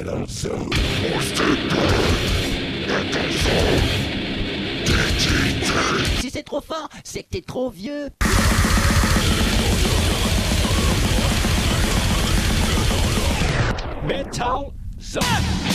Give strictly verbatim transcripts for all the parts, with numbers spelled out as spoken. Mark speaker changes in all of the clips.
Speaker 1: Si c'est trop fort, c'est que t'es trop vieux.
Speaker 2: Metal Zone.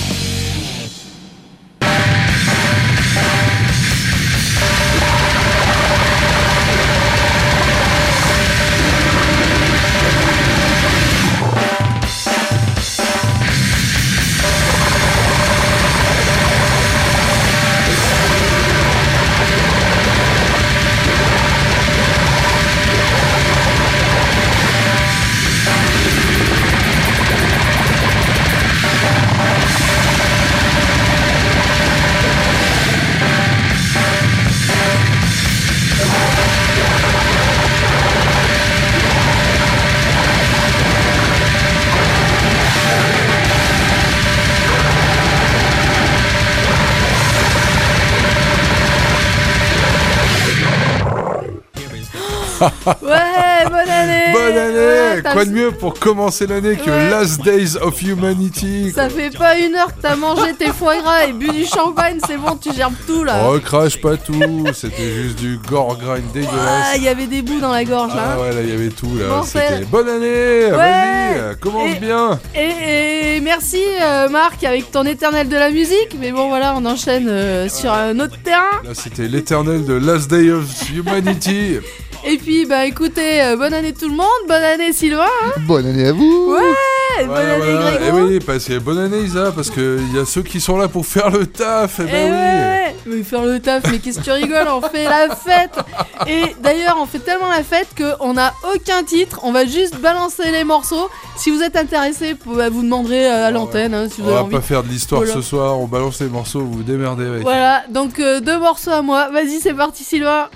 Speaker 3: Ouais, bonne année.
Speaker 2: Bonne année.
Speaker 3: Ouais,
Speaker 2: Quoi de mieux pour commencer l'année que
Speaker 3: Ouais.
Speaker 2: Last Days of Humanity.
Speaker 3: Ça fait pas une heure que t'as mangé tes foie gras et bu du champagne, c'est bon, tu gerbes tout là.
Speaker 2: Oh, crache pas tout, c'était juste du gore grind
Speaker 3: Ah,
Speaker 2: dégueulasse.
Speaker 3: il y avait des bouts dans la gorge là.
Speaker 2: Ah ouais, là, il y avait tout, là.
Speaker 3: Bon,
Speaker 2: C'était
Speaker 3: c'est-
Speaker 2: bonne année.
Speaker 3: Ouais.
Speaker 2: Vas-y, commence
Speaker 3: Et-
Speaker 2: bien.
Speaker 3: Et, et merci euh, Marc avec ton éternel de la musique. Mais bon voilà, on enchaîne euh, sur un autre terrain.
Speaker 2: Là, c'était l'éternel de Last Day of Humanity.
Speaker 3: Et puis bah écoutez, euh, bonne année tout le monde, bonne année Sylvain. Hein.
Speaker 4: Bonne année à vous.
Speaker 3: Ouais, bonne
Speaker 2: Voilà,
Speaker 3: année
Speaker 2: voilà.
Speaker 3: Grégo.
Speaker 2: Eh oui, parce que bonne année Isa, parce que il y a ceux qui sont là pour faire le taf. Eh ben
Speaker 3: Eh
Speaker 2: oui.
Speaker 3: ouais, mais faire le taf, mais qu'est-ce que tu rigoles, on fait la fête. Et d'ailleurs, on fait tellement la fête qu'on n'a aucun titre, on va juste balancer les morceaux. Si vous êtes intéressé, vous vous demanderez euh, à l'antenne hein, si vous
Speaker 2: On
Speaker 3: avez
Speaker 2: va
Speaker 3: envie.
Speaker 2: pas faire de l'histoire
Speaker 3: Voilà.
Speaker 2: ce soir, on balance les morceaux, vous vous démerdez avec.
Speaker 3: Voilà, donc euh, deux morceaux à moi. Vas-y, c'est parti Sylvain.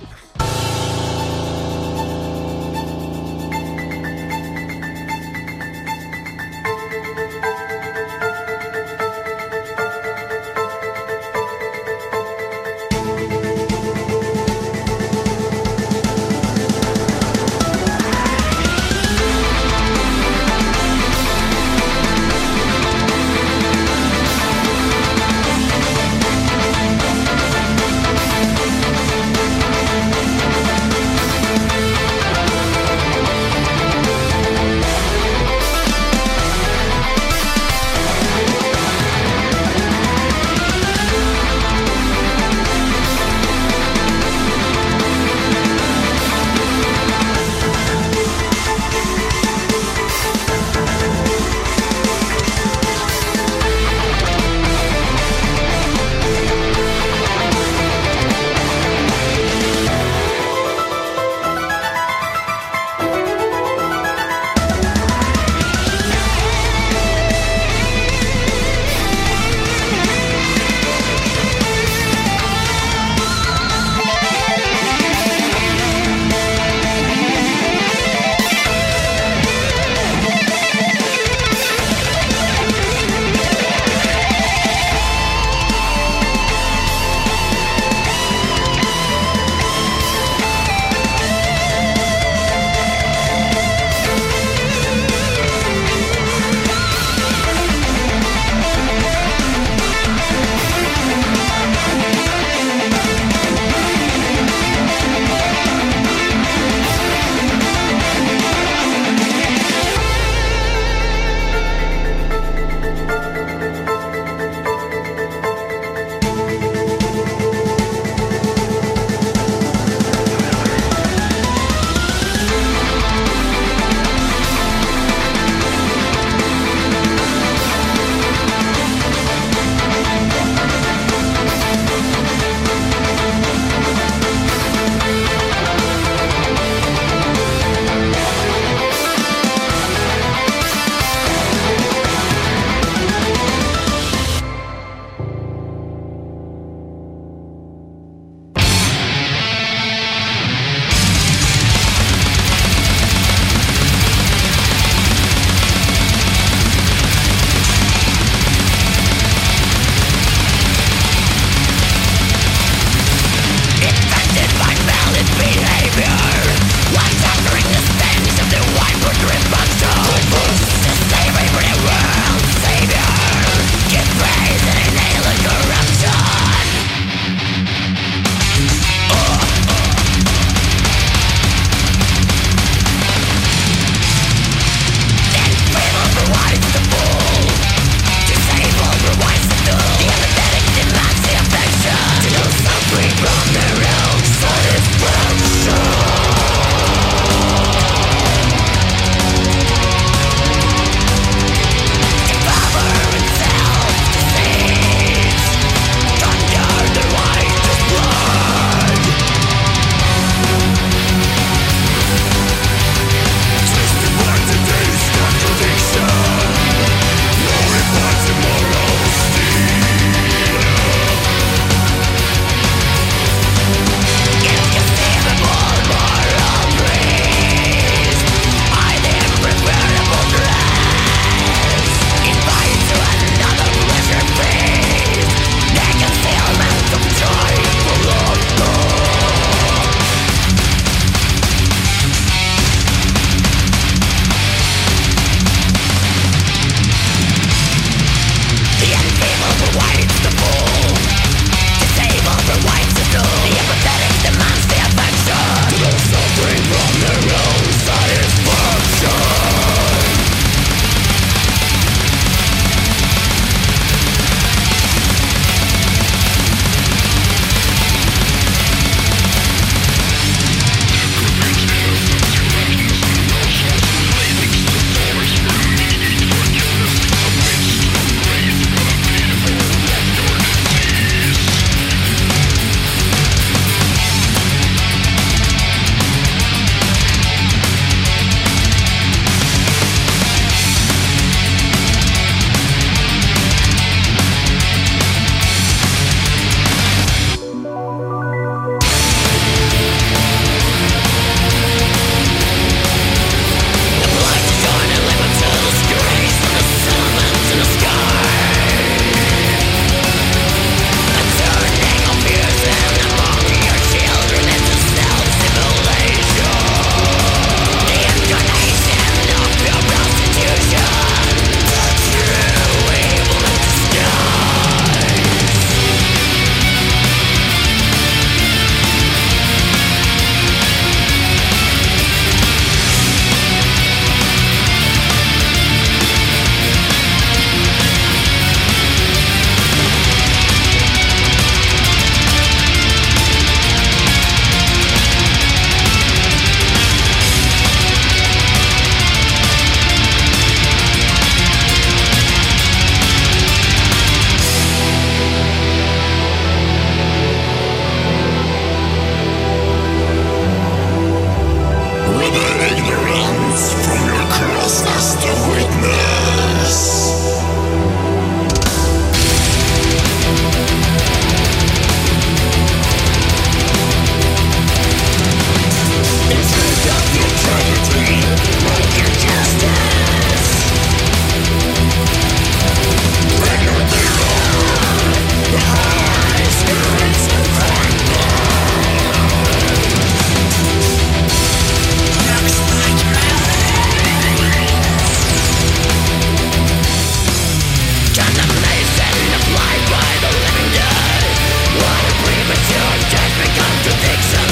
Speaker 5: Thank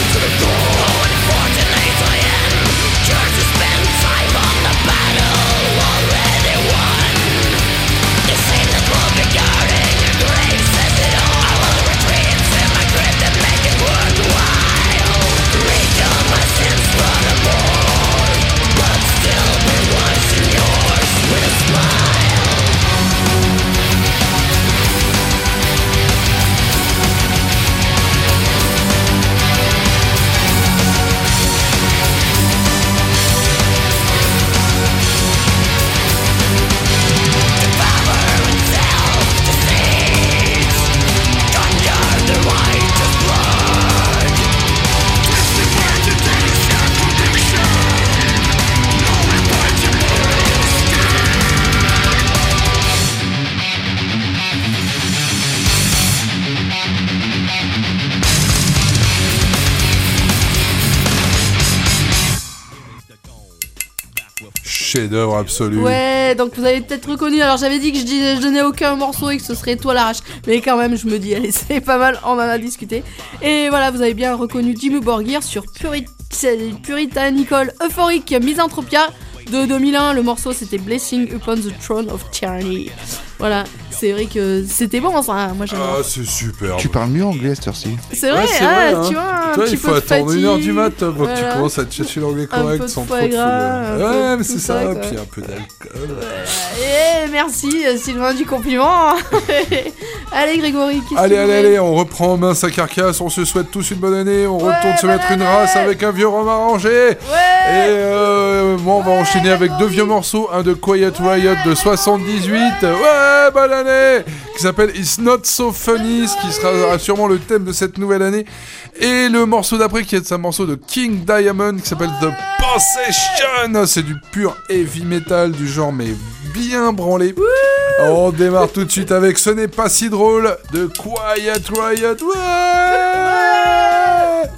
Speaker 2: Chef-d'œuvre absolu.
Speaker 3: Ouais, donc vous avez peut-être reconnu. Alors j'avais dit que je, dis, je donnais aucun morceau et que ce serait Toi l'arrache. Mais quand même, je me dis, allez, c'est pas mal, on en a discuté. Et voilà, vous avez bien reconnu Dimmu Borgir sur Purit- Puritanical Euphoric Misanthropia de deux mille un. Le morceau c'était Blessing Upon the Throne of Tyranny. Voilà, c'est vrai que c'était bon ça. Moi j'aime.
Speaker 2: Ah, c'est super.
Speaker 4: Tu parles mieux anglais cette heure-ci.
Speaker 3: C'est vrai,
Speaker 2: Ouais, c'est
Speaker 3: ah,
Speaker 2: vrai, hein.
Speaker 3: tu vois, un
Speaker 2: Toi,
Speaker 3: petit
Speaker 2: il faut
Speaker 3: peu de
Speaker 2: attendre une heure
Speaker 3: fatigue.
Speaker 2: du mat pour
Speaker 3: Voilà.
Speaker 2: que tu commences à te chercher l'anglais
Speaker 3: Un
Speaker 2: correct
Speaker 3: peu de
Speaker 2: sans trop
Speaker 3: foie
Speaker 2: de
Speaker 3: gras, un peu
Speaker 2: Ouais,
Speaker 3: de
Speaker 2: mais
Speaker 3: tout
Speaker 2: c'est
Speaker 3: ça,
Speaker 2: ça,
Speaker 3: quoi.
Speaker 2: puis un peu d'alcool.
Speaker 3: Et merci euh, Sylvain du compliment. Allez Grégory, qu'est-ce
Speaker 2: Allez,
Speaker 3: que
Speaker 2: allez,
Speaker 3: tu
Speaker 2: allez, on reprend en main sa carcasse, on se souhaite tous une bonne année, on
Speaker 3: Ouais,
Speaker 2: retourne se
Speaker 3: bonne
Speaker 2: mettre une
Speaker 3: année.
Speaker 2: race avec un vieux rhum arrangé.
Speaker 3: Ouais.
Speaker 2: Et euh, moi, on va
Speaker 3: Ouais,
Speaker 2: enchaîner avec deux
Speaker 3: Grégory.
Speaker 2: vieux morceaux, un de Quiet Riot de soixante-dix-huit, ouais, bonne année, qui s'appelle It's Not So Funny, ce qui sera sûrement le thème de cette nouvelle année. Et le morceau d'après qui est un morceau de King Diamond qui s'appelle The Possession. C'est du pur heavy metal du genre mais bien branlé. On démarre tout de suite avec Ce n'est pas si drôle de Quiet Riot. Ouais.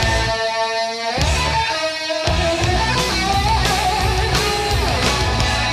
Speaker 5: We'll be right back.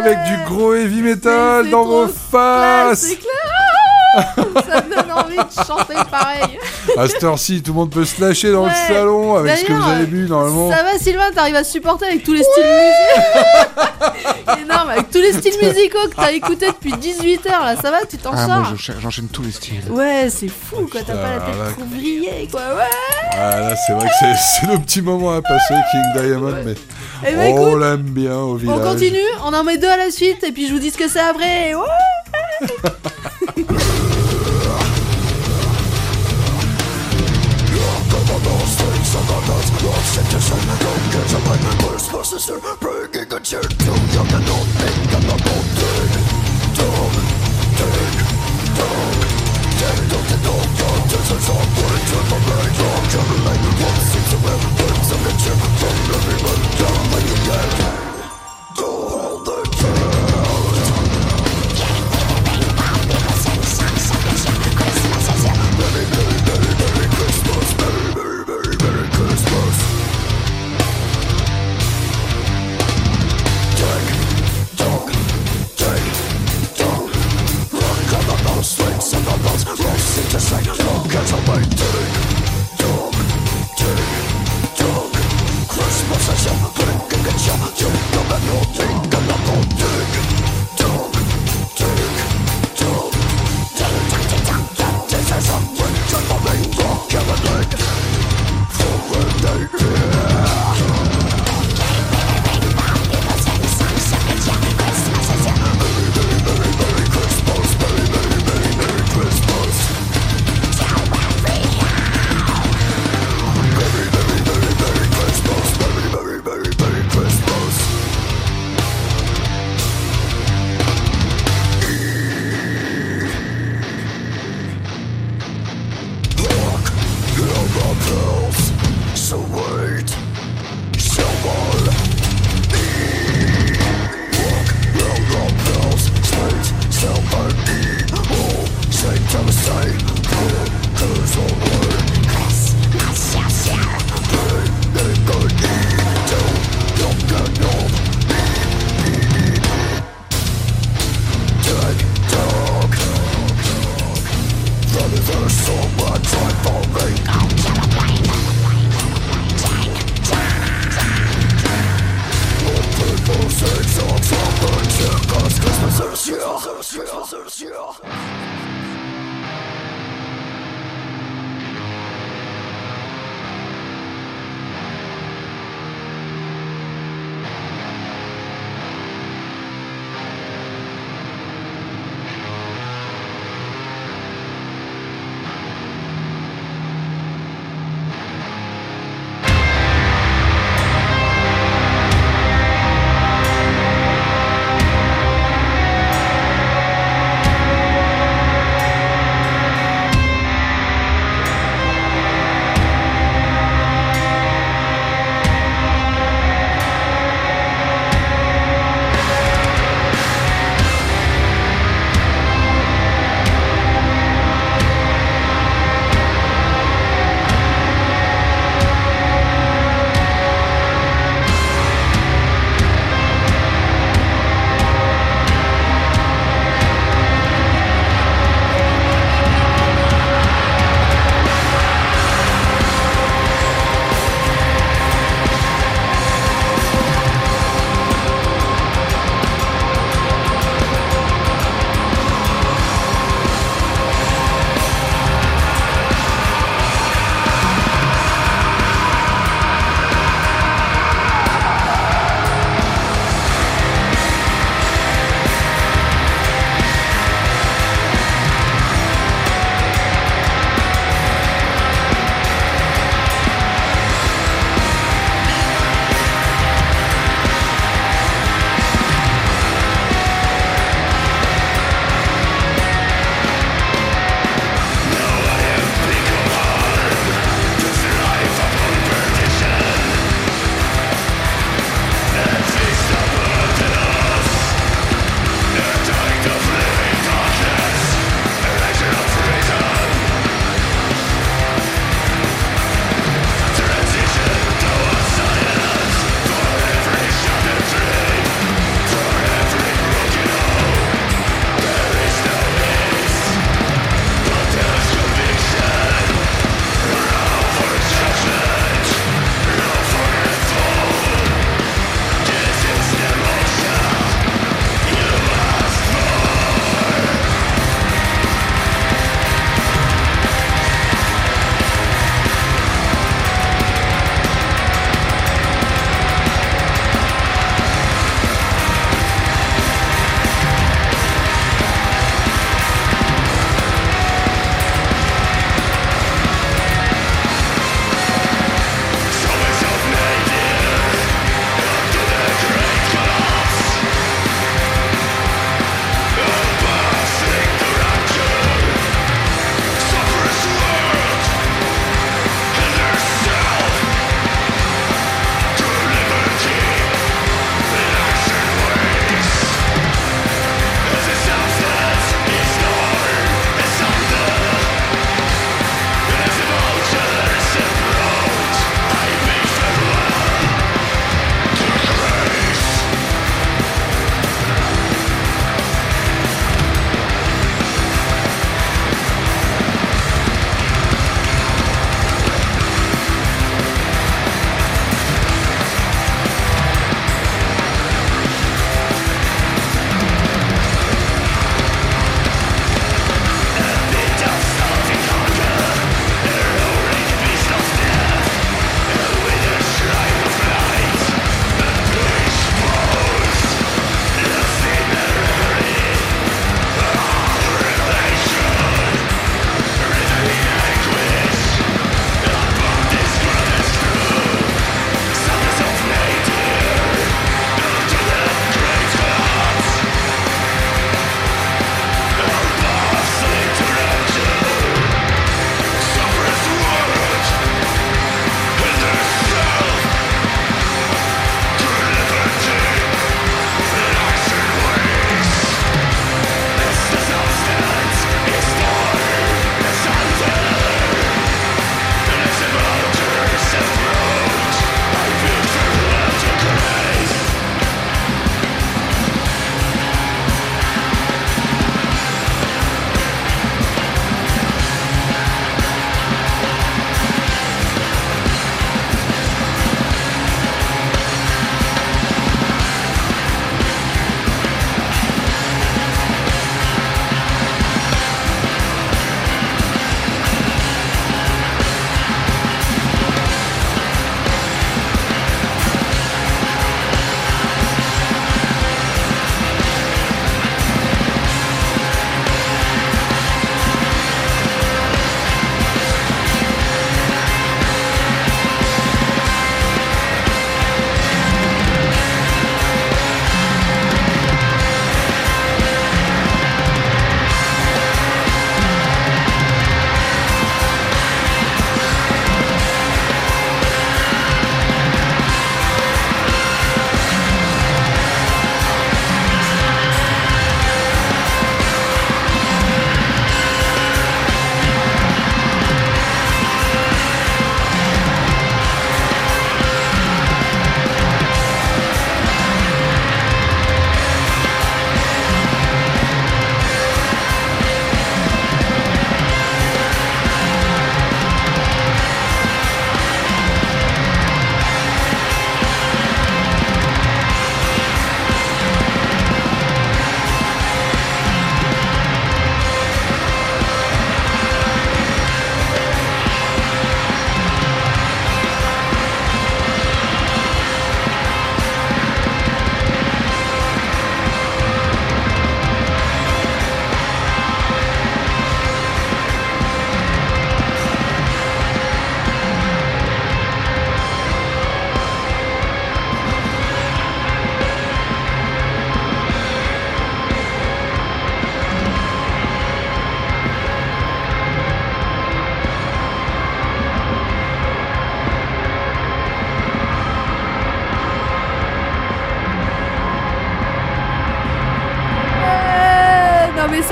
Speaker 2: avec du gros heavy metal
Speaker 3: Mais
Speaker 2: dans
Speaker 3: c'est
Speaker 2: vos
Speaker 3: trop
Speaker 2: faces.
Speaker 3: C'est clair. Ça me donne envie de chanter pareil.
Speaker 2: À cette heure-ci, tout le monde peut se lâcher dans
Speaker 3: Ouais.
Speaker 2: le salon avec ce que
Speaker 3: D'ailleurs,
Speaker 2: vous avez bu normalement.
Speaker 3: Ça va Sylvain, t'arrives à supporter avec tous les styles musicaux. Énorme, avec tous les styles musicaux que t'as écoutés depuis dix-huit heures là, ça va, tu t'en
Speaker 4: Ah,
Speaker 3: sors.
Speaker 4: moi je- j'enchaîne tous les styles.
Speaker 3: Ouais, c'est fou quoi, t'as pas la
Speaker 2: Putain, là,
Speaker 3: tête trop brillée quoi, ouais.
Speaker 2: Ah là, c'est vrai que c'est, c'est le petit moment à passer, King Diamond, mais
Speaker 3: Eh ben
Speaker 2: on
Speaker 3: écoute,
Speaker 2: l'aime bien au village.
Speaker 3: on continue, on en met deux à la suite et puis je vous dis ce que c'est après. Ouais.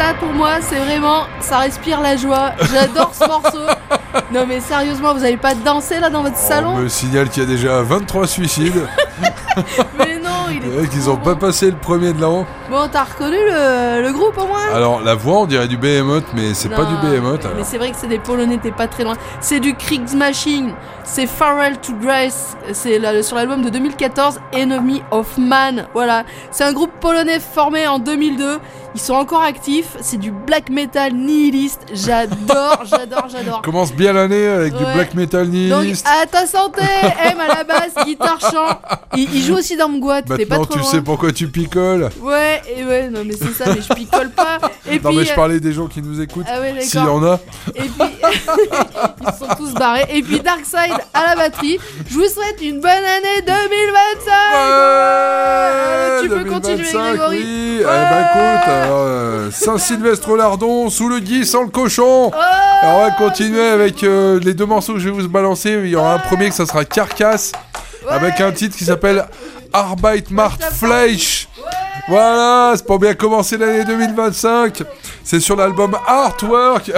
Speaker 3: ça pour moi, c'est vraiment, ça respire la joie. J'adore ce morceau. Non mais sérieusement, vous avez pas dansé là dans votre salon?
Speaker 2: On me signale qu'il y a déjà vingt-trois suicides.
Speaker 3: Mais non, il est.
Speaker 2: Les mecs, ils
Speaker 3: trop
Speaker 2: ont pas
Speaker 3: bon.
Speaker 2: passé le premier de l'an.
Speaker 3: Bon, t'as reconnu le, le groupe au moins?
Speaker 2: Alors, la voix, on dirait du Behemoth, mais c'est pas
Speaker 3: Non,
Speaker 2: du Behemoth.
Speaker 3: Mais
Speaker 2: alors.
Speaker 3: c'est vrai que c'est des Polonais, t'es pas très loin. C'est du Kriegsmachine, c'est Farewell to Grace, c'est la- sur l'album de deux mille quatorze, Enemy of Man. Voilà, c'est un groupe polonais formé en deux mille deux. Ils sont encore actifs, c'est du black metal nihiliste. J'adore, j'adore, j'adore.
Speaker 2: Commence bien l'année avec du
Speaker 3: Ouais.
Speaker 2: black metal
Speaker 3: Donc,
Speaker 2: nihiliste.
Speaker 3: à ta santé, M à la basse, guitare, chant. Il, il joue aussi dans Mgwat, t'es pas
Speaker 2: Maintenant,
Speaker 3: trop
Speaker 2: tu
Speaker 3: loin.
Speaker 2: sais pourquoi tu picoles.
Speaker 3: Ouais, et ouais, non mais c'est ça, mais je picole pas. Et
Speaker 2: Non,
Speaker 3: puis,
Speaker 2: mais je parlais des gens qui nous écoutent.
Speaker 3: ah ouais,
Speaker 2: S'il y
Speaker 3: d'accord.
Speaker 2: en a.
Speaker 3: Et puis, ils sont tous barrés. Et puis, Darkside à la batterie. Je vous souhaite une bonne année deux mille vingt-cinq.
Speaker 2: Ouais,
Speaker 3: tu peux continuer,
Speaker 2: deux mille vingt-cinq,
Speaker 3: Grégory.
Speaker 2: oui. Eh ben écoute, alors, euh, Saint-Sylvestre au lardon, sous le gui sans le cochon.
Speaker 3: Oh,
Speaker 2: Alors on va continuer avec euh, les deux morceaux que je vais vous balancer. Il y aura un premier que ça sera Carcass,
Speaker 3: ouais.
Speaker 2: avec un titre qui s'appelle Arbeit macht Fleisch. Voilà, c'est pour bien commencer l'année deux mille vingt-cinq. C'est sur l'album Artwork.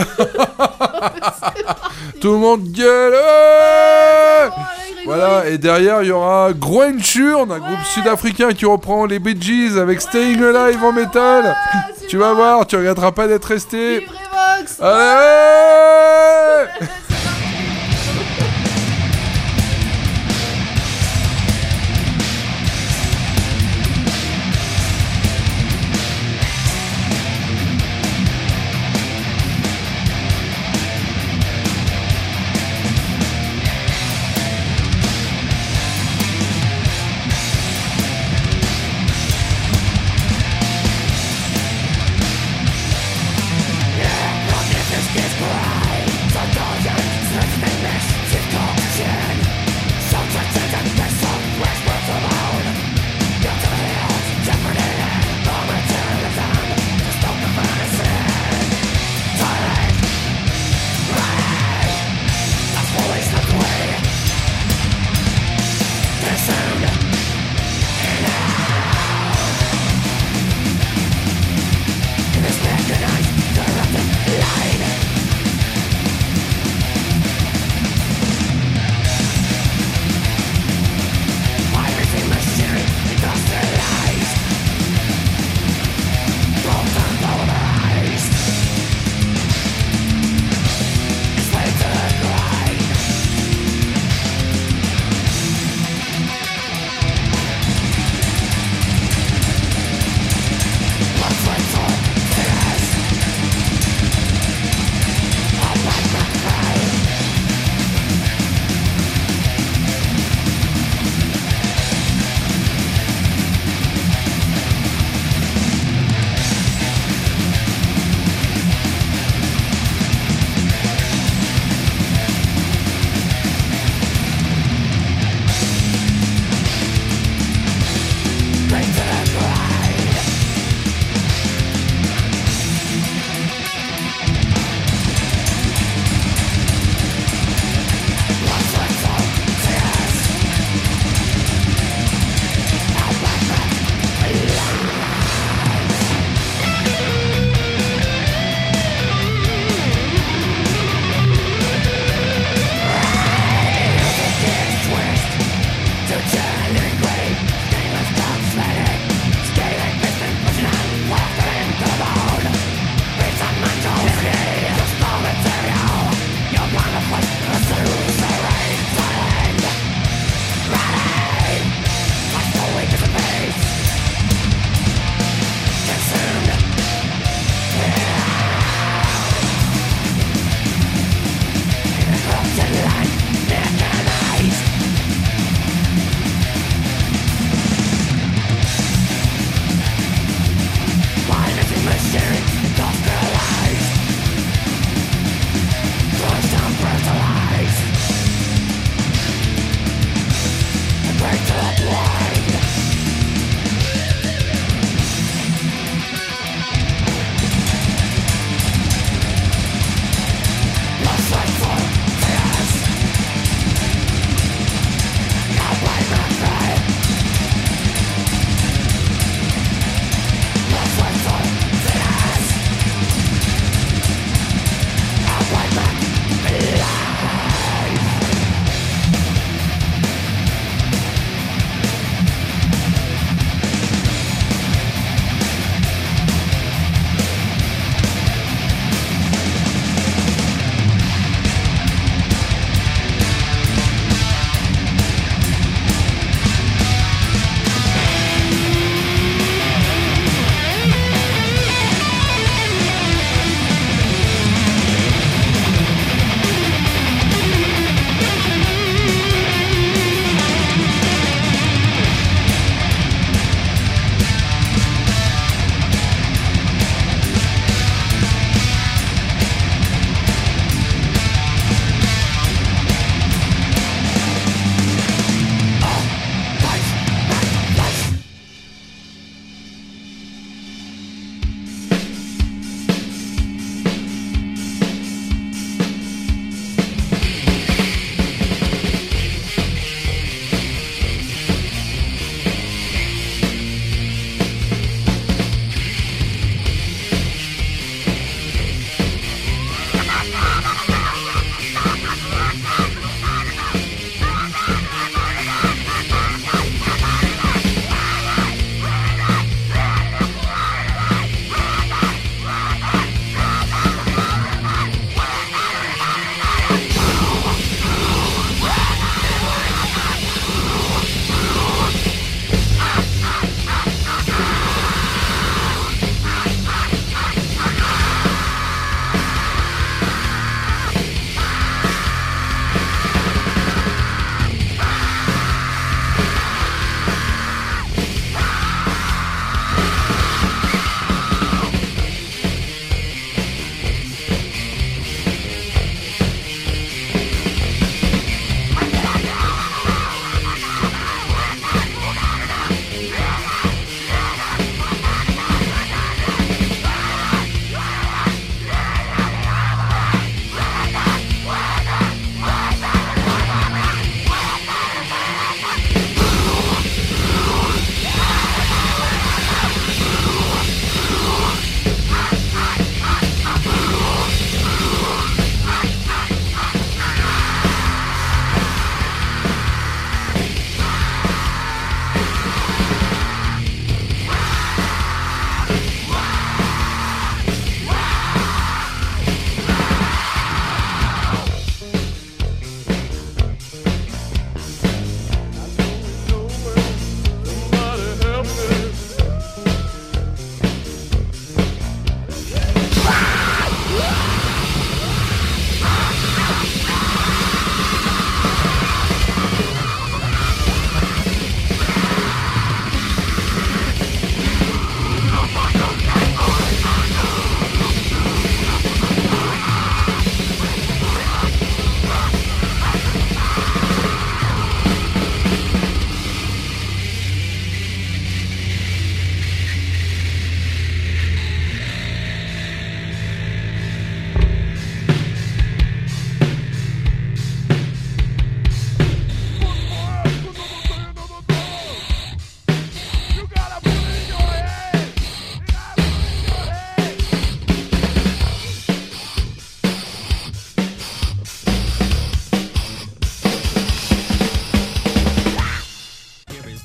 Speaker 2: Tout le monde gueule. Ouais.
Speaker 3: Bon, allez, Grégory.
Speaker 2: Voilà, et derrière il y aura Groenchurn, un groupe sud-africain qui reprend les Bee Gees avec Staying Alive en métal.
Speaker 3: Ah, c'est
Speaker 2: Tu vas
Speaker 3: bon.
Speaker 2: voir, tu regretteras pas d'être resté.
Speaker 3: Vive Revox.
Speaker 2: Allez, ouais.
Speaker 1: This cry, so don't you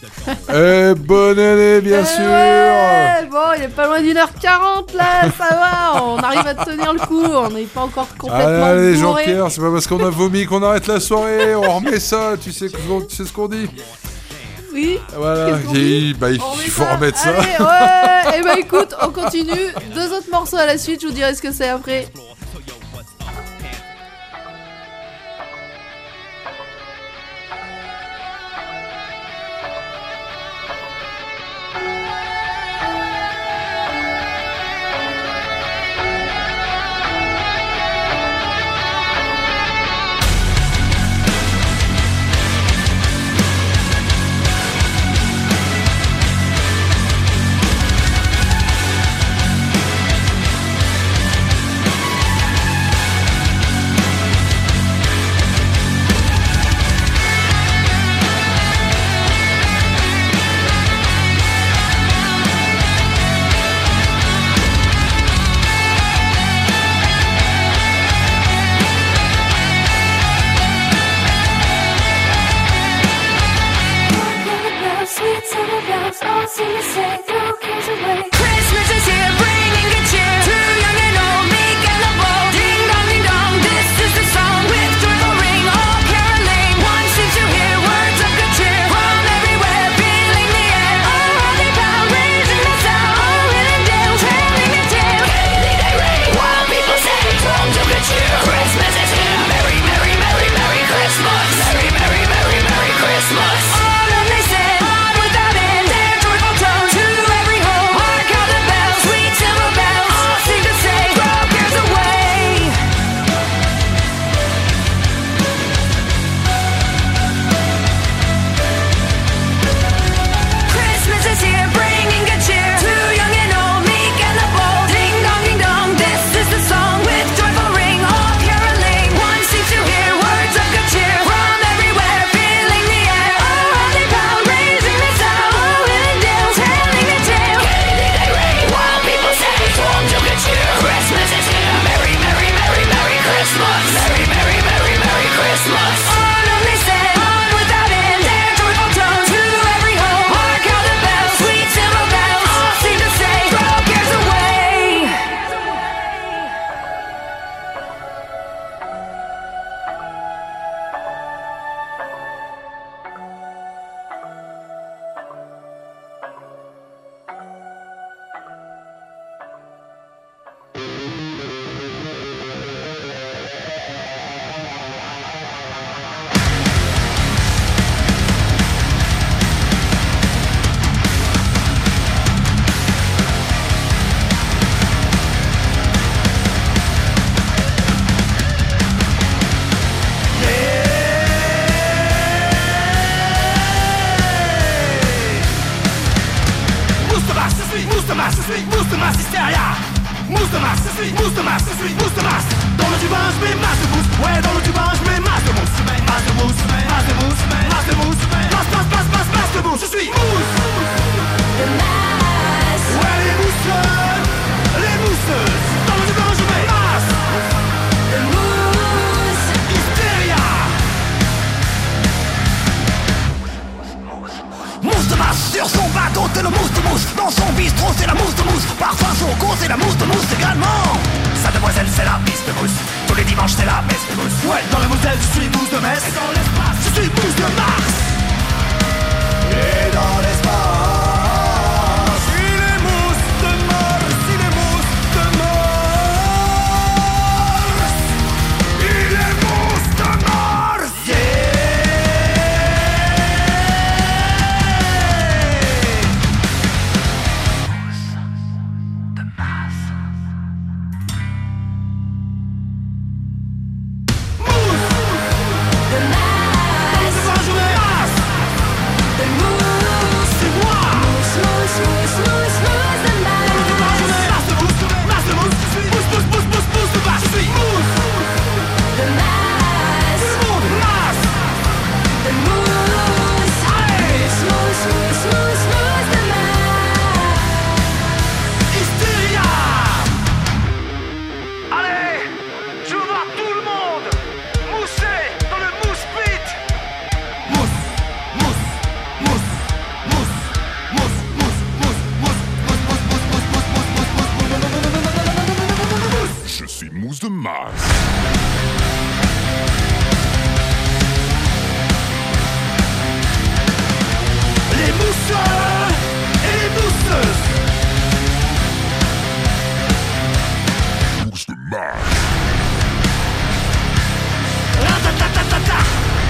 Speaker 2: Eh, bonne année, bien
Speaker 3: Eh
Speaker 2: sûr.
Speaker 3: ouais, bon, il est pas loin d'une heure quarante là, ça va, on arrive à tenir le coup, on n'est pas encore complètement
Speaker 2: Allez,
Speaker 3: bourré.
Speaker 2: Jean-Pierre, c'est pas parce qu'on a vomi qu'on arrête la soirée, on remet ça, tu sais, tu sais ce qu'on dit.
Speaker 3: Oui.
Speaker 2: Voilà,
Speaker 3: Qu'est-ce qu'on
Speaker 2: il,
Speaker 3: dit
Speaker 2: bah, il
Speaker 3: On remet
Speaker 2: faut
Speaker 3: ça.
Speaker 2: remettre ça.
Speaker 3: Allez, ouais. Et bah écoute, on continue. Deux autres morceaux à la suite, je vous dirai ce que c'est après.
Speaker 4: Mousse,
Speaker 2: Mars.
Speaker 4: Les mousseux et les mousseuses.
Speaker 2: Moose de Mars.
Speaker 4: Ratatatata.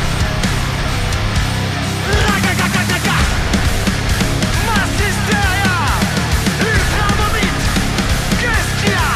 Speaker 4: Ragagagaga. Mass hysteria. Ultra vomite. Qu'est-ce qu'il y a?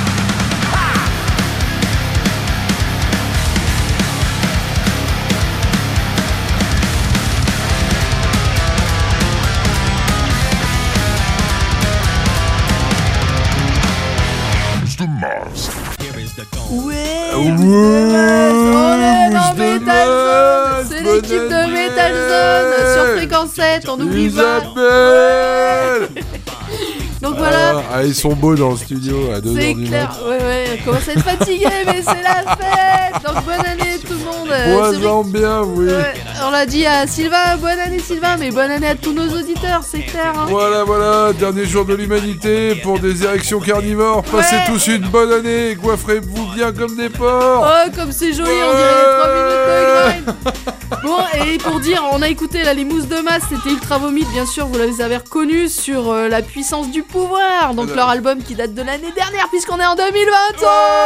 Speaker 2: De Mars.
Speaker 3: Ouais,
Speaker 2: Ouais,
Speaker 3: on est dans
Speaker 2: Mousse de
Speaker 3: Metal Zone.
Speaker 2: Mars,
Speaker 3: C'est
Speaker 2: bonne
Speaker 3: l'équipe de
Speaker 2: année.
Speaker 3: Metal Zone sur Fréquence sept, on n'oublie pas.
Speaker 2: Isabelle.
Speaker 3: Donc voilà,
Speaker 2: Ah, ils sont beaux dans le studio à deux
Speaker 3: c'est
Speaker 2: heures du
Speaker 3: clair.
Speaker 2: mat.
Speaker 3: Ouais, ouais, on commence à être fatigué, mais c'est la fête. Donc bonne année tout le monde. Euh, c'est vrai
Speaker 2: Bois-en bien, oui.
Speaker 3: que- ouais, on l'a dit à Sylvain, bonne année Sylvain, mais bonne année à tous nos auditeurs, c'est clair. Hein.
Speaker 2: Voilà, voilà, dernier jour de l'humanité pour des érections carnivores. Passez
Speaker 3: Ouais.
Speaker 2: tous une bonne année, coiffrez-vous bien comme des porcs.
Speaker 3: Oh, comme c'est joli, on dirait les trois minutes de grind. Bon, et pour dire, on a écouté là les mousses de masse, c'était Ultra Vomite, bien sûr, vous les avez reconnus sur euh, La puissance du pouvoir, donc
Speaker 2: Ouais.
Speaker 3: leur album qui date de l'année dernière, puisqu'on est en deux mille vingt-cinq.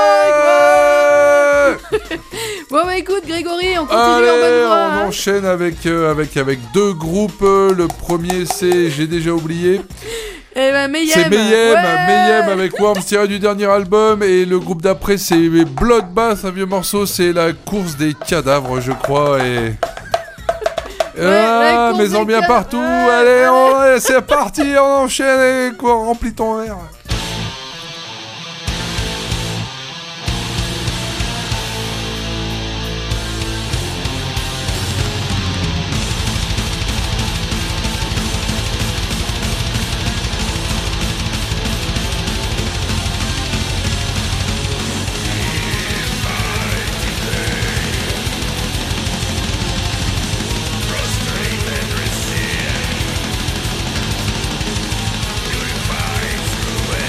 Speaker 2: Ouais.
Speaker 3: Bon, bah écoute, Grégory, on continue en bonne
Speaker 2: Allez,
Speaker 3: voie.
Speaker 2: on
Speaker 3: hein.
Speaker 2: enchaîne avec, euh, avec, avec deux groupes. Le premier, c'est, j'ai déjà oublié,
Speaker 3: Eh ben, Mayhem.
Speaker 2: c'est Mayhem,
Speaker 3: Ouais.
Speaker 2: Mayhem avec Worms tiré du dernier album. Et le groupe d'après, c'est Bloodbath, un vieux morceau, c'est la course des cadavres, je crois. Et.
Speaker 3: Ouais, la
Speaker 2: ah,
Speaker 3: course
Speaker 2: mais
Speaker 3: des
Speaker 2: en bien
Speaker 3: cadavres.
Speaker 2: partout.
Speaker 3: Ouais,
Speaker 2: Allez, on- allez, c'est parti, on enchaîne. Et quoi, remplis ton verre.
Speaker 4: Fight through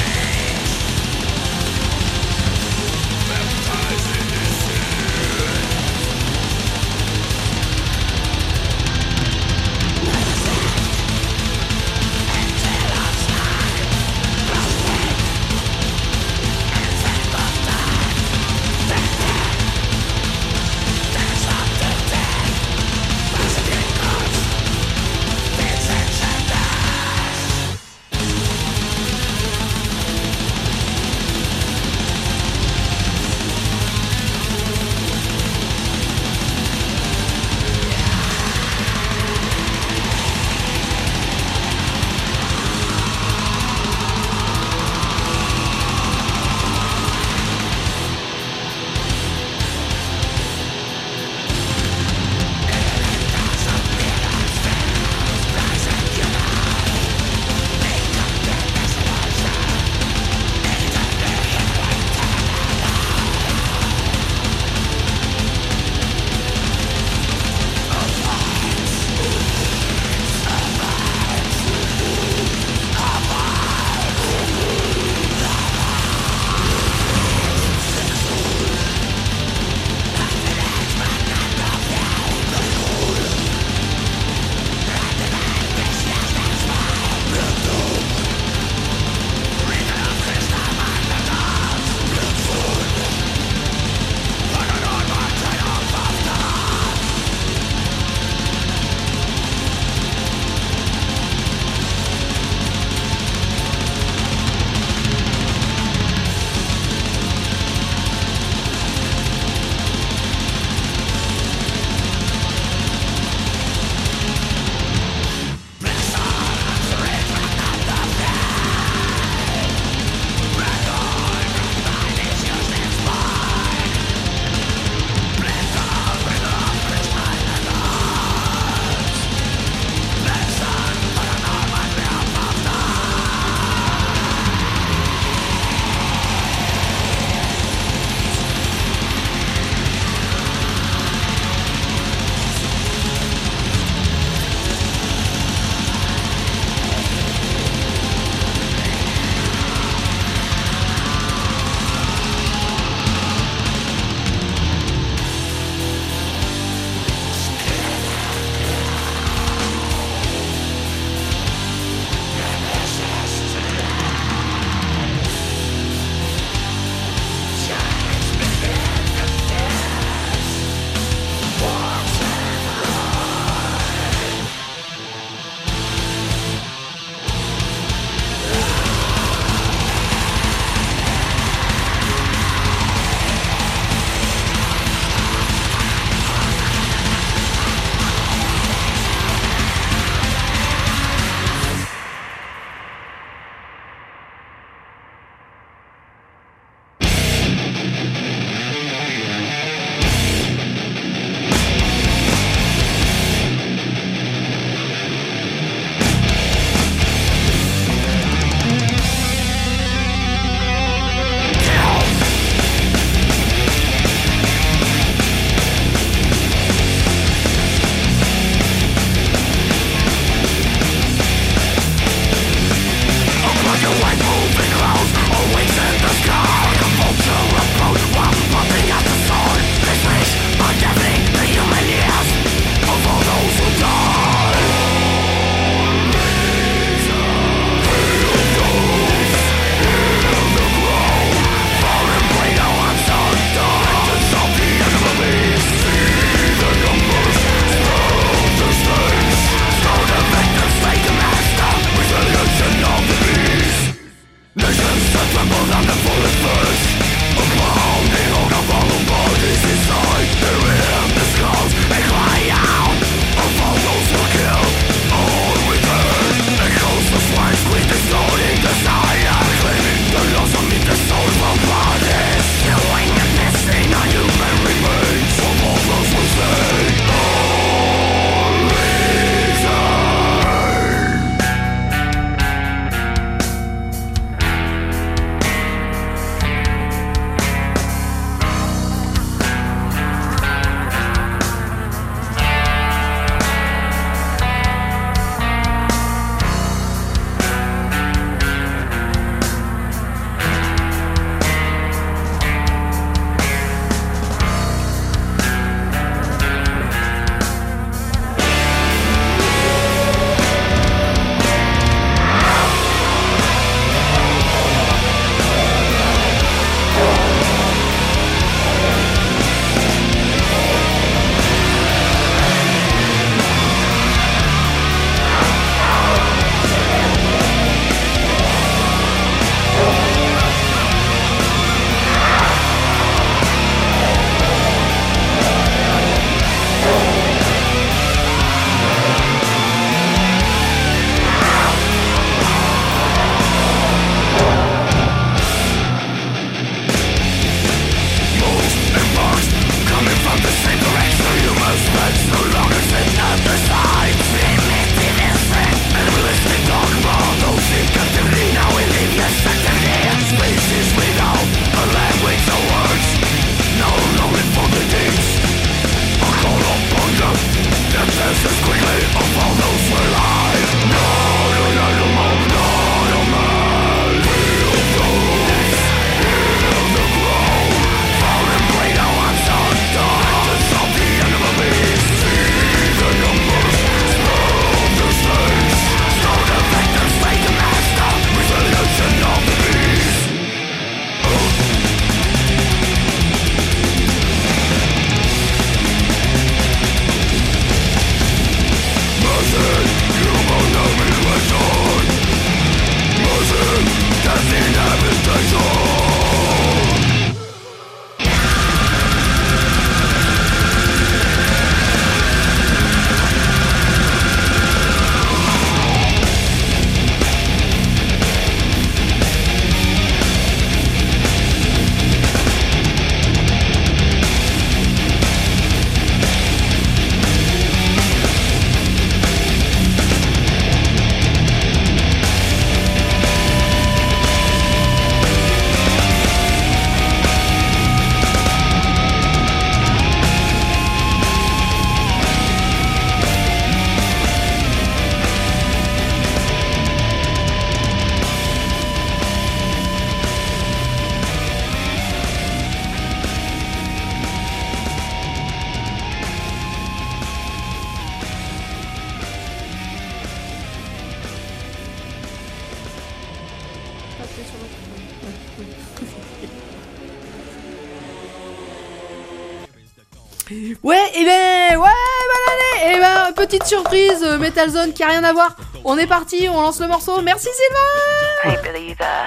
Speaker 3: Ouais, et ben, ouais, bonne année. Et ben, petite surprise, euh, Metal Zone qui a rien à voir. On est parti, on lance le morceau. Merci Sylvain.
Speaker 5: Hey believer.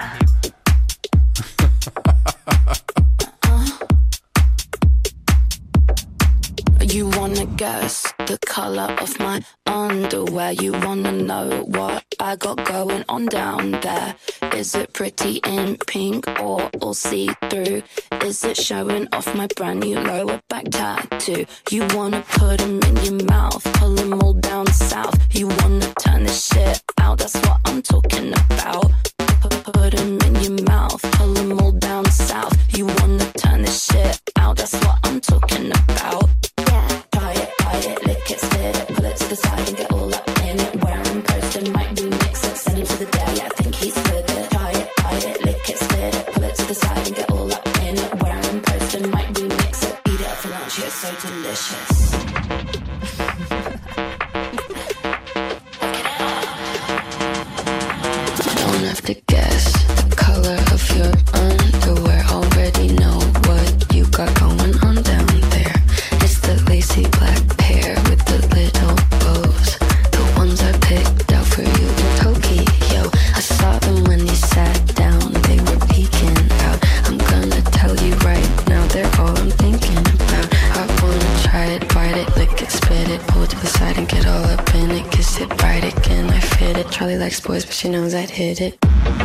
Speaker 6: You wanna guess the color of my underwear? You wanna know what I got going on down there? Is it pretty in pink or all see-through? Is it showing off my brand new lower back tattoo? You wanna put them in your mouth, pull them all down south. You wanna turn this shit out, that's what I'm talking about. Put them in your mouth, pull them all down south. You wanna turn this shit out, that's what I'm talking about. Try it, bite it, lick it, spit it, pull it to the side and get all up in it. Where I'm posted, might remix it, send him to the day, I think he's with it. Try it, bite it, lick it, spit it, pull it to the side and get all up in it. Where I'm posted, might remix it, eat it up for lunch, it's so delicious. Don't have to guess the color of your underwear, already know what you got going on down there. It's the lacy black pair with the little bows, the ones I picked out for you in Tokyo. I saw them when you sat down, they were peeking out. I'm gonna tell you right now, they're all I'm thinking about. I wanna try it, bite it, lick it, spit it, pull it to the side and get all up in it. Kiss it, bite it, can I fit it? Charlie likes boys, but she knows I'd hit it.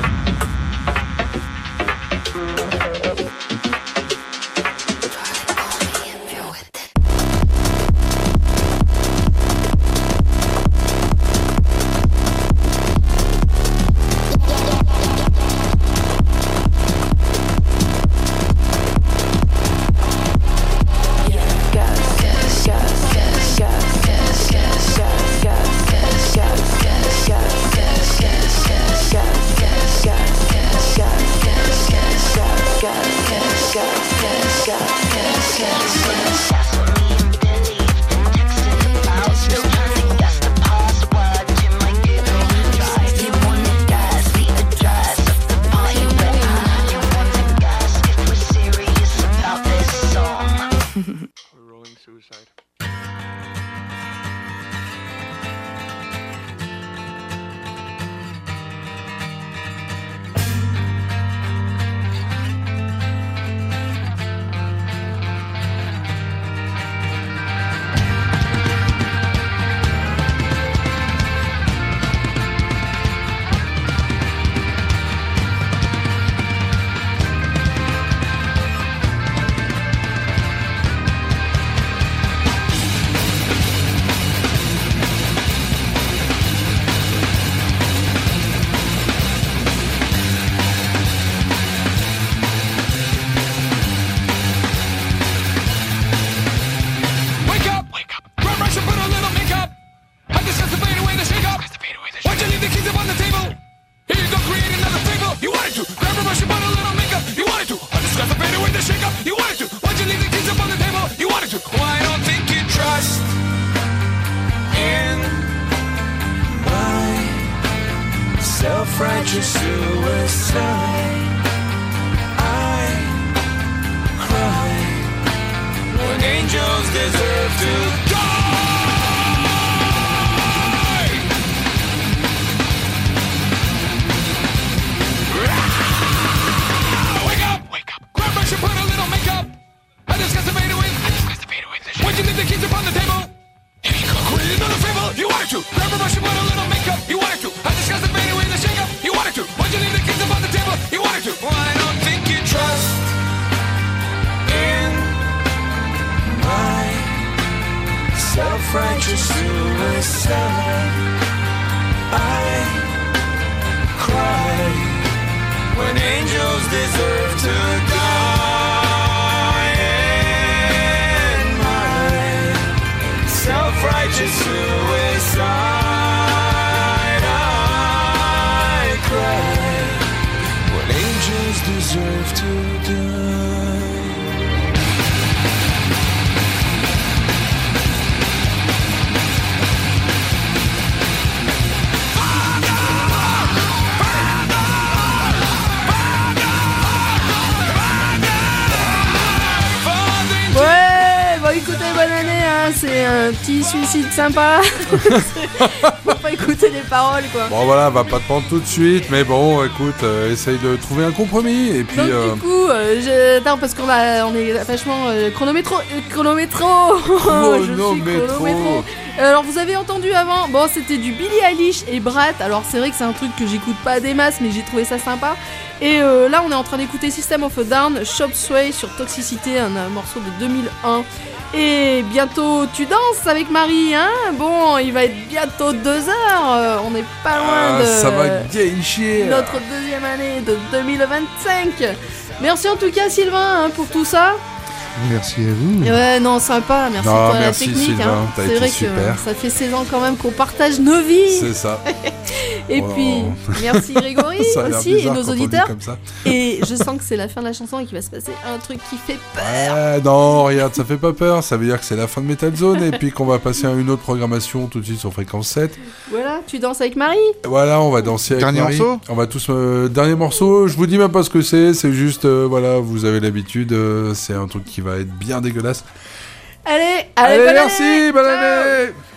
Speaker 4: Self-righteous suicide. I cry when angels deserve to die. Wake up, wake up. Grab brush and put a little makeup. I discuss the fader with. I discuss the fader with. Why'd you leave the keys upon the table? You ain't gonna quit another favor. You wanted to. Grab a brush and put a little makeup. You wanted to. I discuss the fader with the shake up. You wanted to. Why'd you leave the keys upon the table? You wanted to. Well, I don't think you trust in my self-righteous suicide. I cry when angels deserve to die. In my self-righteous suicide, I cry when angels deserve to die.
Speaker 3: c'est un petit suicide sympa. Faut pas écouter les paroles, quoi.
Speaker 2: Bon voilà, va pas te prendre tout de suite, mais bon, écoute, euh, essaye de trouver un compromis et puis.
Speaker 3: Donc
Speaker 2: euh,
Speaker 3: du coup, euh, je... non, parce qu'on a, on est vachement euh, chronométro, euh, chronométro. Je suis
Speaker 2: Chronométro.
Speaker 3: chronométro. Alors vous avez entendu avant, bon c'était du Billie Eilish et Brat. Alors c'est vrai que c'est un truc que j'écoute pas des masses, mais j'ai trouvé ça sympa. Et euh, là on est en train d'écouter System of a Down, Shop Sway sur Toxicité, un, un morceau de deux mille un. Et bientôt tu danses avec Marie, hein. Bon, il va être bientôt deux heures, euh, on n'est pas loin
Speaker 2: ah,
Speaker 3: de
Speaker 2: ça va gay
Speaker 3: notre deuxième année de deux mille vingt-cinq. Merci en tout cas Sylvain hein, pour tout ça.
Speaker 5: Merci à vous.
Speaker 3: Ouais, non, sympa, merci
Speaker 2: Non,
Speaker 3: pour la
Speaker 2: merci,
Speaker 3: technique.
Speaker 2: Sylvain,
Speaker 3: Hein.
Speaker 2: t'as
Speaker 3: C'est
Speaker 2: été
Speaker 3: vrai
Speaker 2: super.
Speaker 3: que ça fait seize ans quand même qu'on partage nos vies.
Speaker 2: C'est ça.
Speaker 3: Et
Speaker 2: Oh.
Speaker 3: puis, merci Grégory
Speaker 2: Ça a l'air
Speaker 3: aussi et
Speaker 2: bizarre
Speaker 3: nos
Speaker 2: quand on dit
Speaker 3: auditeurs.
Speaker 2: comme ça.
Speaker 3: Et je sens que c'est la fin de la chanson et qu'il va se passer un truc qui fait peur.
Speaker 2: Ouais, non, regarde, ça fait pas peur. Ça veut dire que c'est la fin de Metal Zone et puis qu'on va passer à une autre programmation tout de suite sur Fréquence sept.
Speaker 3: Voilà, tu danses avec Marie.
Speaker 2: Voilà, on va danser avec
Speaker 5: Dernier
Speaker 2: Marie.
Speaker 5: morceau
Speaker 2: On va tous... Euh, dernier morceau, je vous dis même pas ce que c'est. C'est juste, euh, voilà, vous avez l'habitude. euh, c'est un truc qui va être bien dégueulasse.
Speaker 3: Allez, allez,
Speaker 2: Allez,
Speaker 3: bonne
Speaker 2: merci,
Speaker 3: année.
Speaker 2: bonne
Speaker 3: Ciao.
Speaker 2: année.